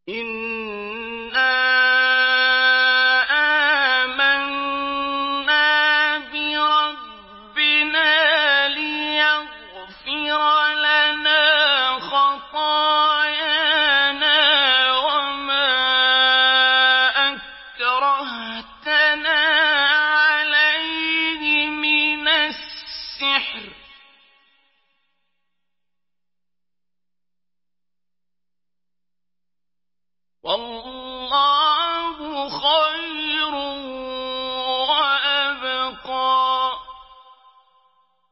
إِنَّا آمَنَّا بِرَبِّنَا لِيَغْفِرَ لَنَا خَطَايَانَا وَمَا أَكْرَهْتَنَا عَلَيْهِ مِنَ السِّحْرِ ۗ والله